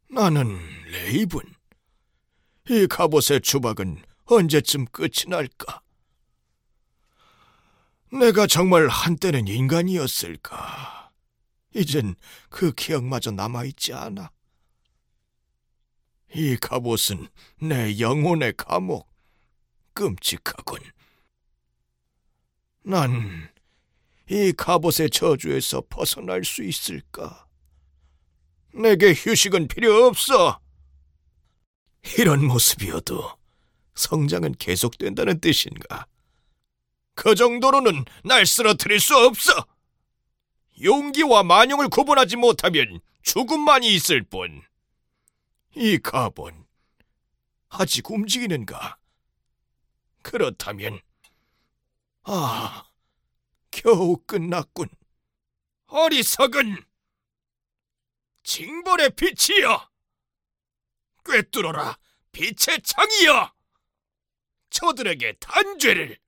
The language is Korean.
나는 레이븐. 이 갑옷의 추박은 언제쯤 끝이 날까? 내가 정말 한때는 인간이었을까? 이젠 그 기억마저 남아있지 않아. 이 갑옷은 내 영혼의 감옥. 끔찍하군. 난 이 갑옷의 저주에서 벗어날 수 있을까? 내게 휴식은 필요 없어. 이런 모습이어도 성장은 계속된다는 뜻인가? 그 정도로는 날 쓰러뜨릴 수 없어. 용기와 만용을 구분하지 못하면 죽음만이 있을 뿐. 이 갑옷 아직 움직이는가? 그렇다면 겨우 끝났군. 어리석은 징벌의 빛이여, 꿰뚫어라 빛의 창이여, 저들에게 단죄를.